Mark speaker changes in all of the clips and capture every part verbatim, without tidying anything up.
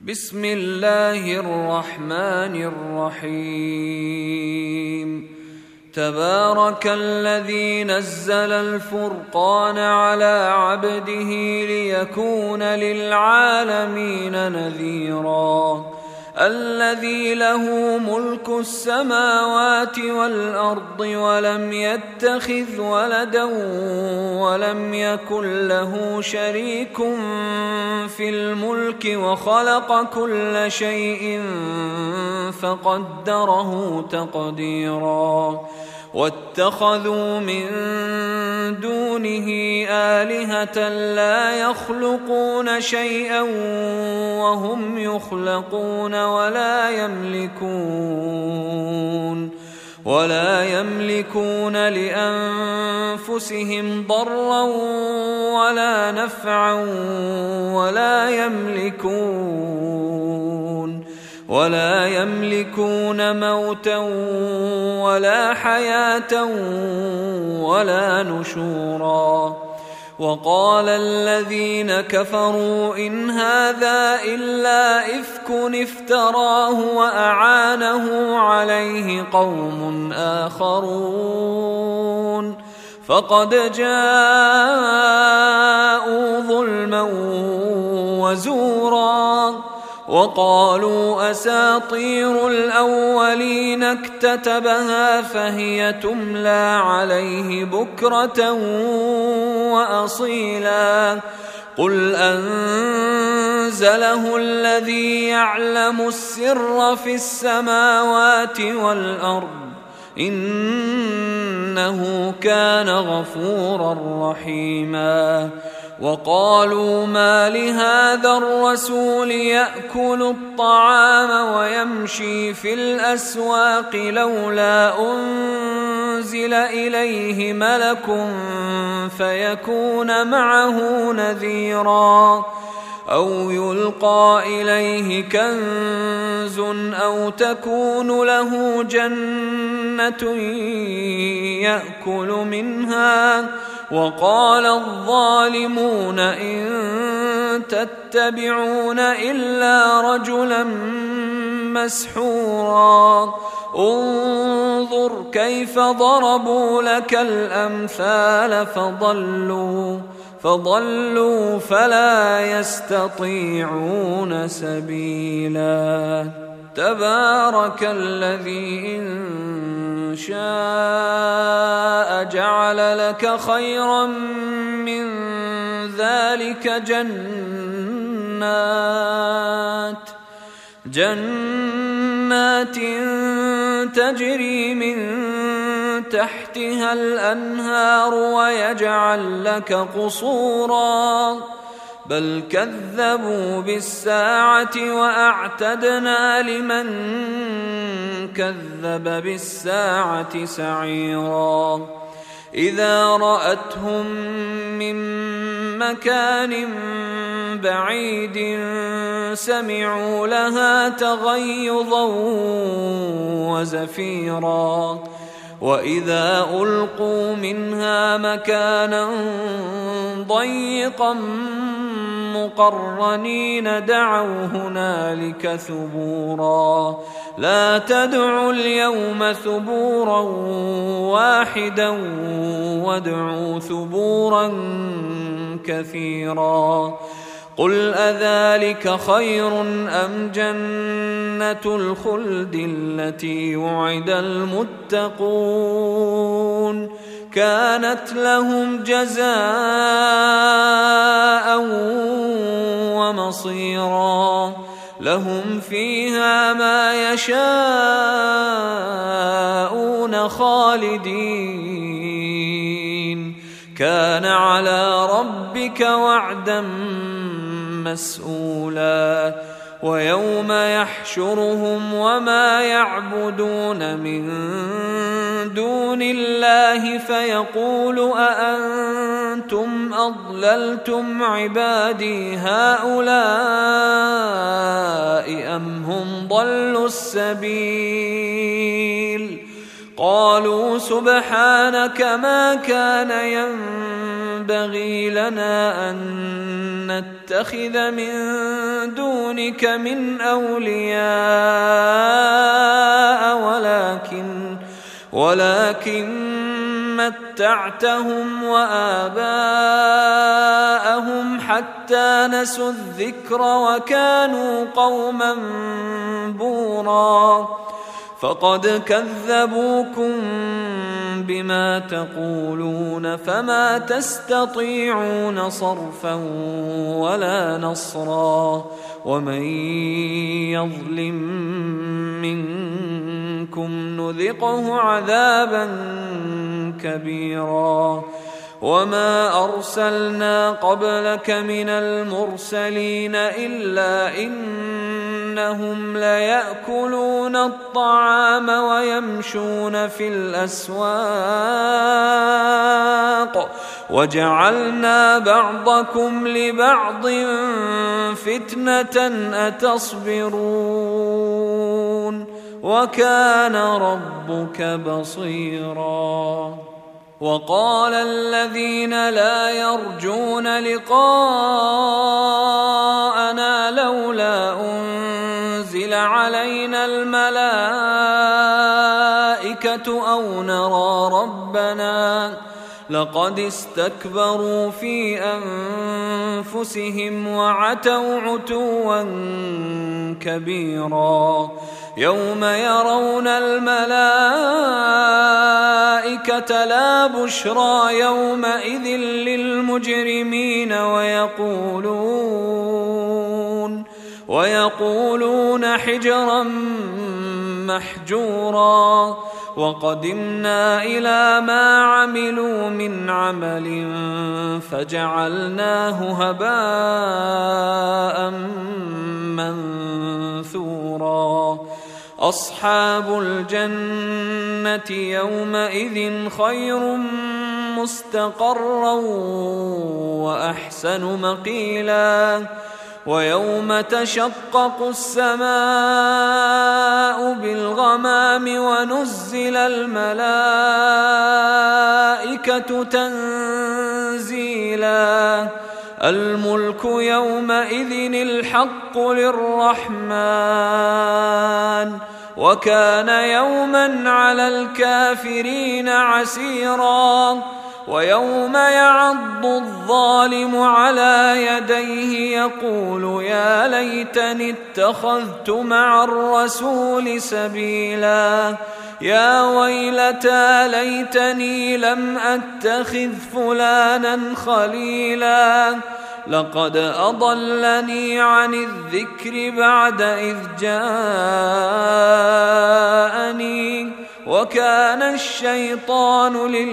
Speaker 1: بسم الله الرحمن الرحيم. تبارك الذي نزل الفرقان على عبده ليكون للعالمين نذيرا. الذي له ملك السماوات والأرض ولم يتخذ ولدا ولم يكن له شريك في الملك وخلق كل شيء فقدره تقديرا. واتخذوا من دونه آلهة لا يخلقون شيئا وهم يخلقون ولا يملكون ولا يملكون لأنفسهم ضرا ولا نفعا ولا يملكون ولا يملكون موتا ولا حياة ولا نشورا. وقال الذين كفروا إن هذا إلا إفك افتراه وأعانه عليه قوم آخرون فقد جاءوا ظلما وزورا. وقالوا أساطير الأولين اكتتبها فهي تملى عليه بكرة وأصيلا. قل أنزله الذي يعلم السر في السماوات والأرض إنه كان غفورا رحيما. وقالوا ما لهذا الرسول يأكل الطعام ويمشي في الأسواق لولا أنزل إليه ملك فيكون معه نذيرا أو يلقى إليه كنز أو تكون له جنة يأكل منها. وقال الظالمون إن تتبعون إلا رجلا مسحورا. انظر كيف ضربوا لك الأمثال فضلوا فضلوا فلا يستطيعون سبيلا. تبارك الذي إن شاء جعل لك خيرا من ذلك جنات جنات تجري من تحتها الأنهار ويجعل لك قصورا بل كذبوا بالساعة وأعتدنا لمن كذب بالساعة سعيرا. إذا رأتهم من مكان بعيد سمعوا لها تغيظا وزفيرا. وإذا ألقوا منها مكانا ضيقا مقرنين دعوا هنالك ثبورا. لا تدعوا اليوم ثبورا واحدا وادعوا ثبورا كثيرا. قل أذلك خير أم جنة الخلد التي وعد المتقون كانت لهم جزاء ومصيرا. لهم فيها ما يشاءون خالدين كان على ربك وعدا مسؤولا. ويوم يحشرهم وما يعبدون من دون الله فيقول أأنتم أضللتم عبادي هؤلاء أم هم ضلوا السبيل. قالوا سبحانك ما كان ينبغي ينبغي لنا أن نتخذ من دونك من أولياء ولكن ولكن متعتهم وآباءهم حتى نسوا الذكر وكانوا قوما بورا فقد كذبوكم بما تقولون فما تستطيعون صرفا ولا نصرا ومن يظلم منكم نذقه عذابا كبيرا وما أرسلنا قبلك من المرسلين إلا إنهم ليأكلون الطعام ويمشون في الأسواق وجعلنا بعضكم لبعض فتنة أتصبرون وكان ربك بصيرا وقال الذين لا يرجون لقاءنا لولا أنزل علينا الملائكة أو نرى ربنا لقد استكبروا في أنفسهم وعتوا عتوا كبيرا يوم يرون الملائكة لا بشرى يومئذ للمجرمين ويقولون ويقولون حجرا محجورا وقدمنا إلى ما عملوا من عمل فجعلناه هباء منثورا أصحاب الجنة يومئذ خير مستقرا وأحسن مقيلا ويوم تشقق السماء بالغمام ونزل الملائكة تنزيلا الملك يومئذ الحق للرحمن وكان يوما على الكافرين عسيرا ويوم يعض الظالم على يديه يقول يا ليتني اتخذت مع الرسول سبيلا يا ويلتى ليتني لم أتخذ فلانا خليلا لقد أضلني عن الذكر بعد إذ جاءني وكان الشيطان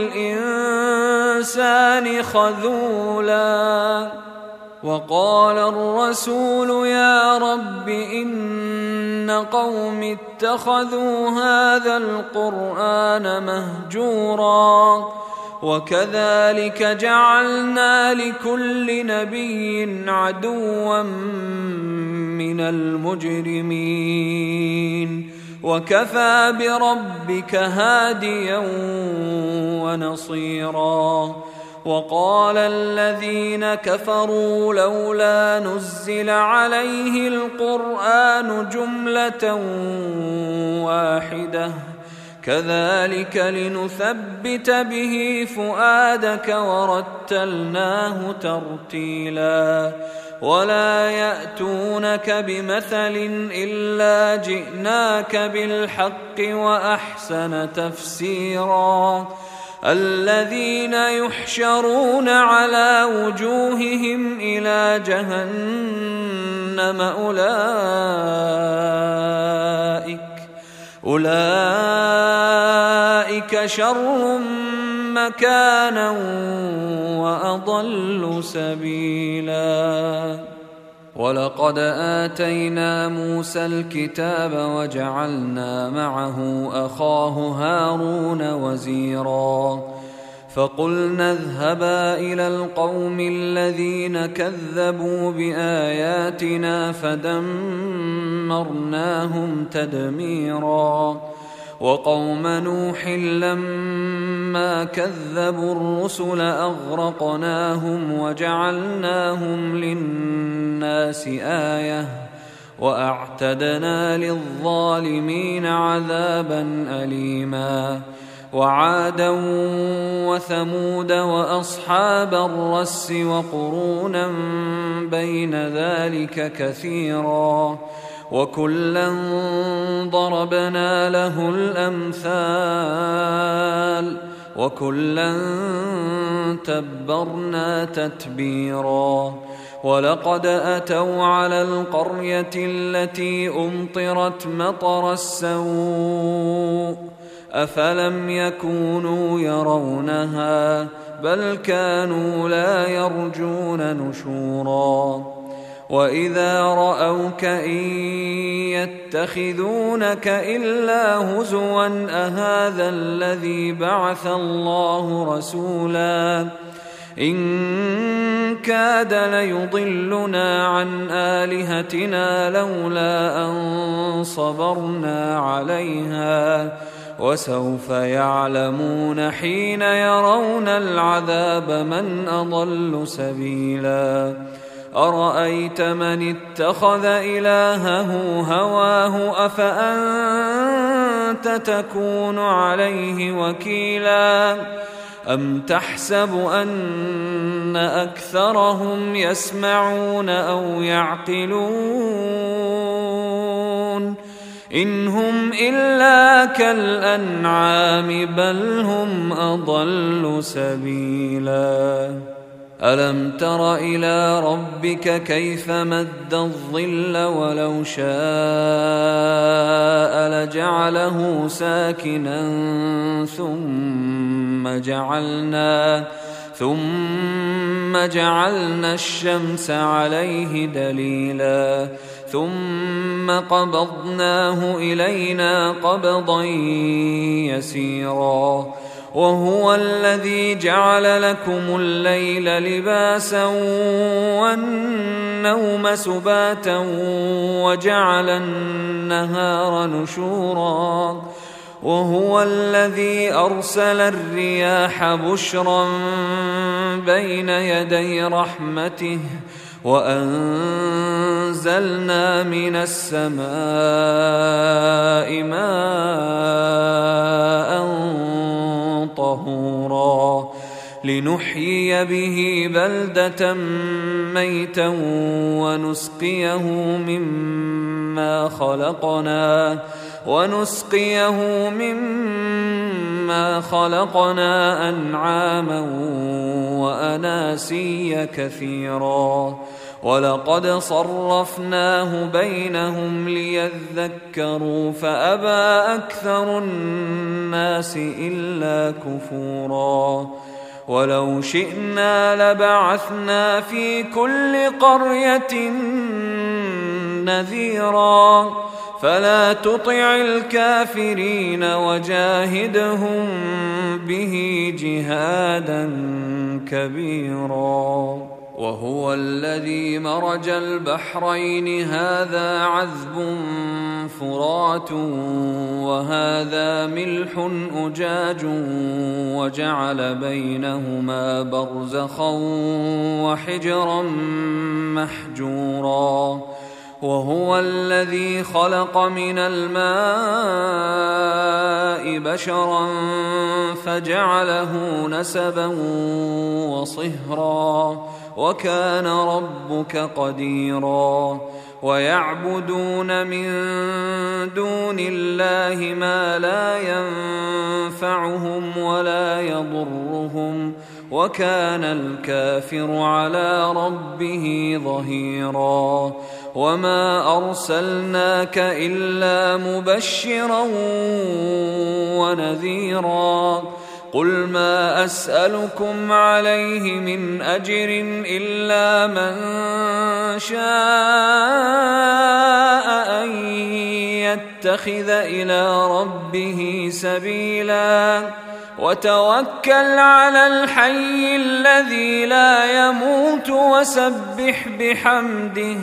Speaker 1: للإنسان خذولا وقال الرسول يا رب إن قوم اتخذوا هذا القرآن مهجورا وكذلك جعلنا لكل نبي عدوا من المجرمين وكفى بربك هاديا ونصيرا وقال الذين كفروا لولا نزل عليه القرآن جملة واحدة كذلك لنثبت به فؤادك ورتلناه ترتيلا ولا يأتونك بمثل إلا جئناك بالحق وأحسن تفسيرا الذين يحشرون على وجوههم إلى جهنم أولئك أولئك شر مكانا وأضل سبيلا ولقد آتينا موسى الكتاب وجعلنا معه أخاه هارون وزيرا فقلنا اذهبا إلى القوم الذين كذبوا بآياتنا فدمرناهم تدميرا وقوم نوح لما فلما كذبوا الرسل أغرقناهم وجعلناهم للناس آية وأعتدنا للظالمين عذابا أليما وعادا وثمود وأصحاب الرس وقرونا بين ذلك كثيرا وكلا ضربنا له الأمثال وكلا تبرنا تتبيرا ولقد أتوا على القرية التي أمطرت مطر السوء أفلم يكونوا يرونها بل كانوا لا يرجون نشورا وإذا رأوك إن يتخذونك إلا هزوا أهذا الذي بعث الله رسولا إن كاد ليضلنا عن آلهتنا لولا أن صبرنا عليها وسوف يعلمون حين يرون العذاب من أضل سبيلا أرأيت من اتخذ إلهه هواه أفأنت تكون عليه وكيلا أم تحسب أن أكثرهم يسمعون أو يعقلون إن هم إلا كالأنعام بل هم أضل سبيلا ألم تر إلى ربك كيف مد الظل ولو شاء لجعله ساكنا ثم جعلنا ثم جعلنا الشمس عليه دليلا ثم قبضناه إلينا قبضا يسيرا وهو الذي جعل لكم الليل لباسا والنوم سباتا وجعل النهار نشورا وهو الذي أرسل الرياح بشرا بين يدي رحمته وأنزلنا من السماء ماء طهورا لنحيي به بلدة ميتا ونسقيه مما خلقنا ونسقيه مما خلقنا أنعاما وأناسيا كثيرا ولقد صرفناه بينهم ليذكروا فأبى أكثر الناس إلا كفورا ولو شئنا لبعثنا في كل قرية نذيرا فلا تطع الكافرين وجاهدهم به جهادا كبيرا وهو الذي مرج البحرين هذا عذب فرات وهذا ملح أجاج وجعل بينهما برزخا وحجرا محجورا وهو الذي خلق من الماء بشرا فجعله نسبا وصهرا وكان ربك قديرا ويعبدون من دون الله ما لا ينفعهم ولا يضرهم وكان الكافر على ربه ظهيرا وما أرسلناك إلا مبشرا ونذيرا قل ما أسألكم عليه من أجر إلا من شاء أن يتخذ إلى ربه سبيلا وتوكل على الحي الذي لا يموت وسبح بحمده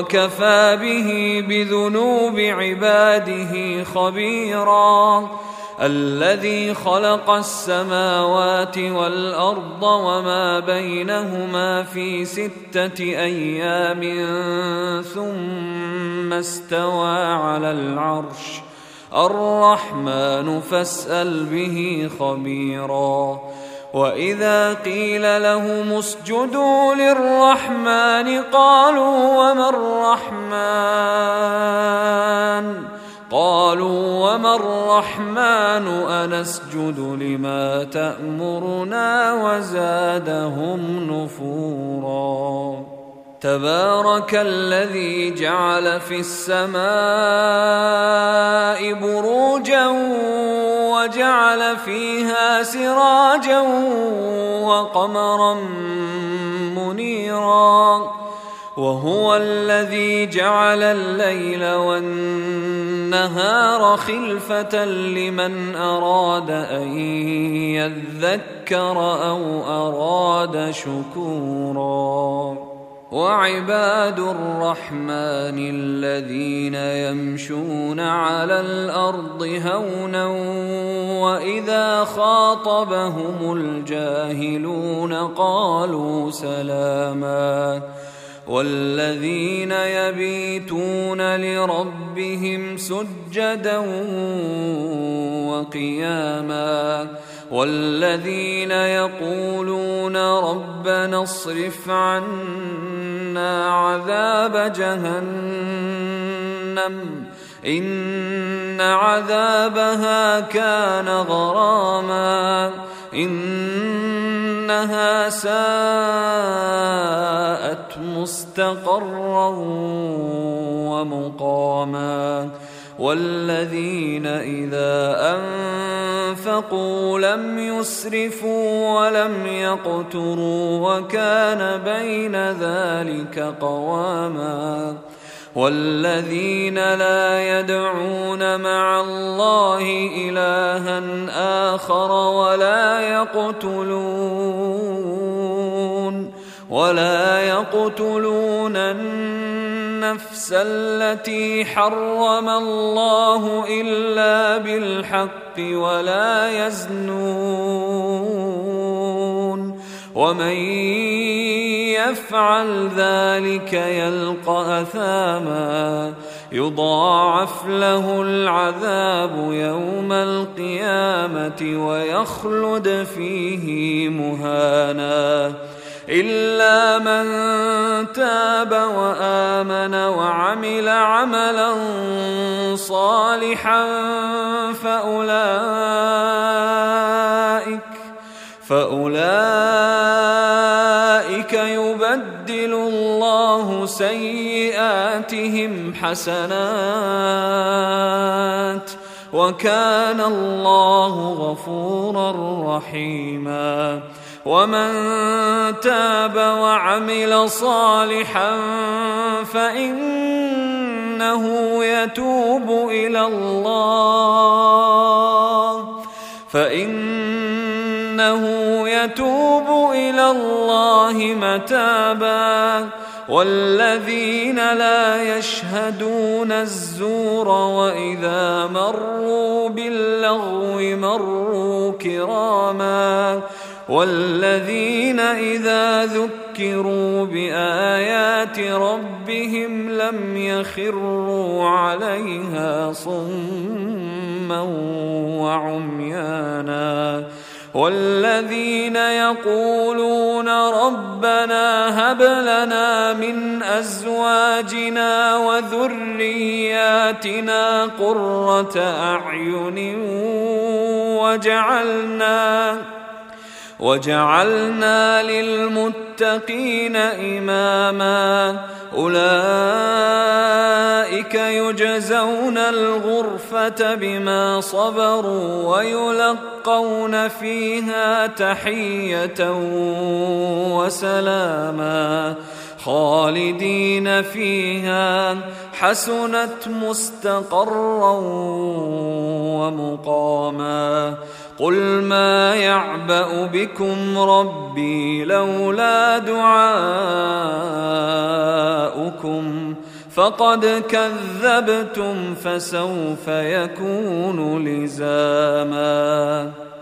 Speaker 1: وكفى به بذنوب عباده خبيرا الذي خلق السماوات والأرض وما بينهما في ستة أيام ثم استوى على العرش الرحمن فاسأل به خبيرا. وإذا قيل لهم اسجدوا للرحمن قالوا وما الرحمن قالوا وما الرحمن أنسجد لما تأمرنا وزادهم نفورا. تبارك الذي جعل في السماء بروجا وجعل فيها سراجا وقمرا منيرا وهو الذي جعل الليل والنهار خلفة لمن أراد أن يذكر أو أراد شكورا. وعباد الرحمن الذين يمشون على الأرض هونا وإذا خاطبهم الجاهلون قالوا سلاما والذين يبيتون لربهم سجدا وقياما والذين يقولون ربنا اصرف عنا عذاب جهنم إن عذابها كان غراما إنها ساءت مستقرا ومقاما والذين إذا أنفقوا لم يسرفوا ولم يقتروا وكان بين ذلك قواما والذين لا يدعون مع الله إلها آخر ولا يقتلون ولا يقتلون النفس التي حرم الله إلا بالحق ولا يزنون ومن يفعل ذلك يلقى أثاما يضاعف له العذاب يوم القيامة ويخلد فيه مهانا إلا من تاب وآمن وعمل عملا صالحا فأولئك فأولئك يبدل الله سيئاتهم حسنات وكان الله غفورا رحيما. ومن تاب وعمل صالحا فإنه يتوب إلى الله فإنه يتوب إلى الله متابا والذين لا يشهدون الزور وإذا مروا باللغو مروا كراما والذين إذا ذكروا بآيات ربهم لم يخروا عليها صما وعميانا والذين يقولون ربنا هب لنا من أزواجنا وذرياتنا قرة أعين وجعلنا وجعلنا للمتقين إماما أولئك يجزون الغرفة بما صبروا ويلقون فيها تحية وسلاما خالدين فيها حسنت مستقرا ومقاما. قل ما يعبأ بكم ربي لولا دعاؤكم فقد كذبتم فسوف يكون لزاما